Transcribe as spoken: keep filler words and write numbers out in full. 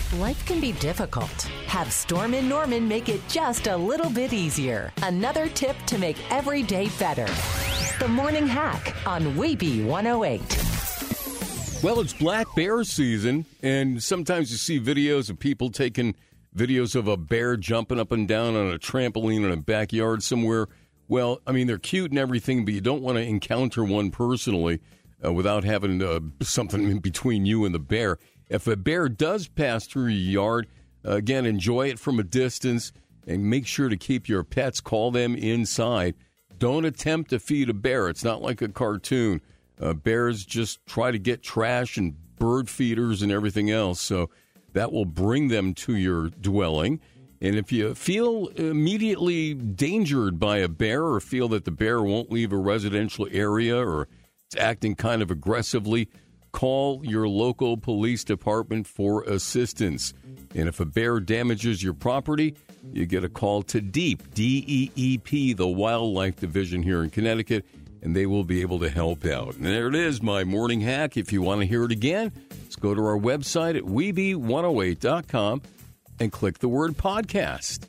Life can be difficult. Have Storm in Norman make it just a little bit easier. Another tip to make every day better. The Morning Hack on W A B E one oh eight. Well, it's black bear season, and sometimes you see videos of people taking videos of a bear jumping up and down on a trampoline in a backyard somewhere. Well, I mean, they're cute and everything, but you don't want to encounter one personally uh, without having uh, something in between you and the bear. If a bear does pass through your yard, uh, again, enjoy it from a distance and make sure to keep your pets, call them inside. Don't attempt to feed a bear. It's not like a cartoon. Uh, bears just try to get trash and bird feeders and everything else, so that will bring them to your dwelling. And if you feel immediately endangered by a bear or feel that the bear won't leave a residential area or it's acting kind of aggressively, call your local police department for assistance. And if a bear damages your property, you get a call to DEEP, D E E P, the Wildlife Division here in Connecticut, and they will be able to help out. And there it is, my morning hack. If you want to hear it again, let's go to our website at W E B E one oh eight dot com and click the word podcast.